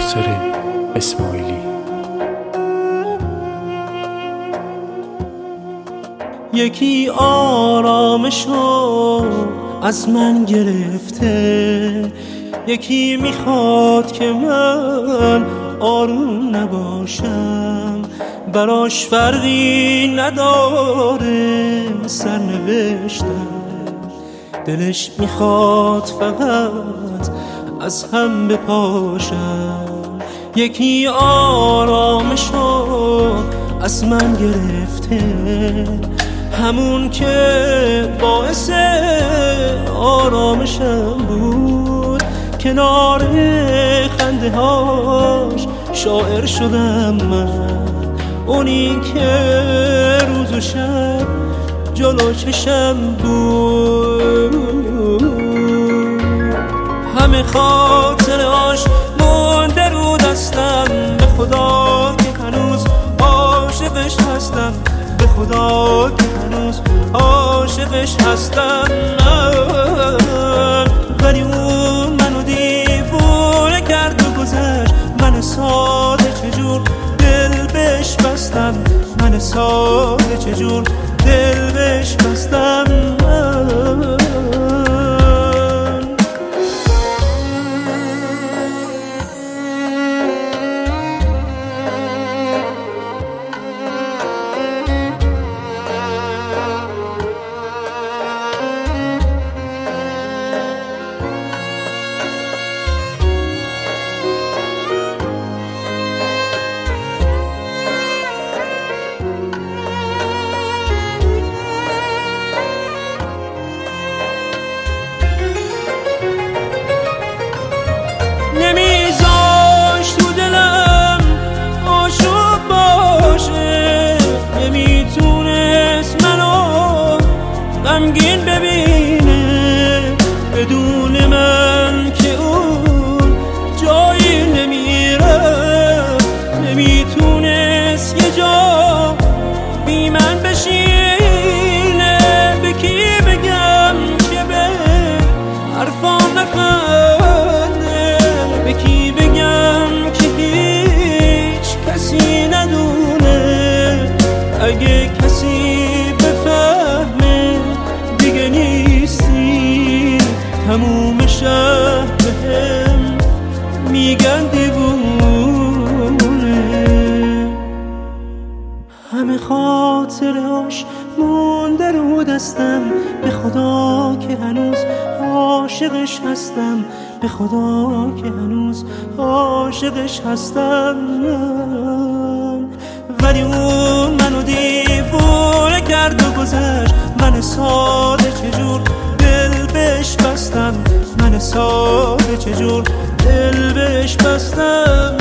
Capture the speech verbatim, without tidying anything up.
ناصر اسماعیلی. یکی آرامشو از من گرفته، یکی میخواد که من آروم نباشم. براش فرقی نداره سرنوشتم، دلش میخواد فقط از هم بپاشم. یکی آرامشو از من گرفته، همون که باعث آرامشم بود. کنار خنده هاش شاعر شدم من، اونی که روز و شب جلو چشم بود. همه خاطرهاش مونده رو دستم، به خدا که هنوز عاشقش هستم، به خدا که هنوز عاشقش هستم. ولی اون منو دیوونه کرد و گذشت، من ساده چجور دل بهش بستم، من ساده چجور دل بهش بستم. نمیذاش تو دلم آشوب باشه، نمیتونست منو غمگین ببینه بدون من که اون جایی نمیره. نمیتونست یه جا بی من بشینه، به کی بگم که به حرفام نخنده، به کی بگم که هیچ کسی ندونه. اگه کسی بفهمه دیگه نیستی، تموم شهر بهم میگن دیوونه. همه خاطرهاش مونده رو دستم، به خدا که هنوز عاشقش هستم، به خدا که هنوز عاشقش هستم. ولی اون منو دیوونه کرد و گذشت، من ساده چجور دل بهش بستم، من ساده چجور دل بهش بستم.